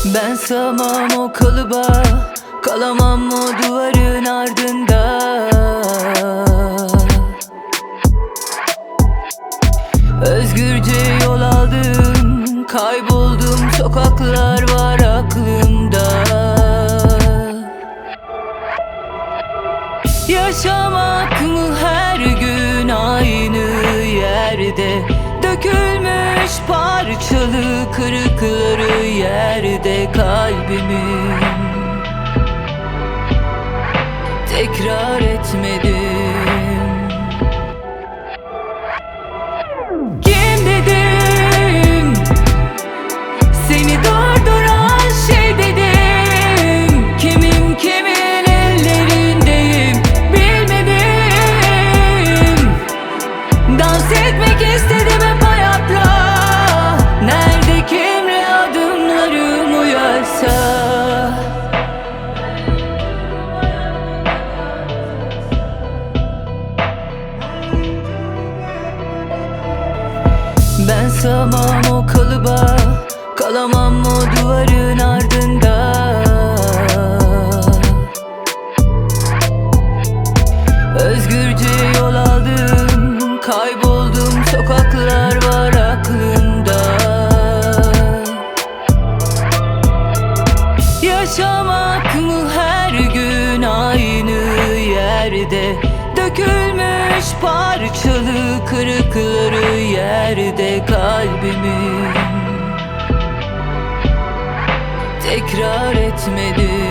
Ben sığamam o kalıba, kalamam o duvarın ardında. Özgürce yol aldım, kayboldum, sokaklar var aklımda. Yaşamak mı her gün aynı yerde? Dökülmüş parçalı kırıkları yerde kalbimin. Tekrar etmedim. Kim dedim? Seni durduran şey dedim. Kimim kimin ellerindeyim bilmedim. Dans etmek istedim hep hayatla. Nerede kimle adımlarım uyarsa. Ben sığamam o kalıba, kalamam o duvarın ardında. Özgürce yol aldım, kayboldum, sokaklar var aklımda. Yaşamak mı her gün aynı yerde? Dökülmüş parçalı kırıkları yerde kalbimin. Tekrar etmedim.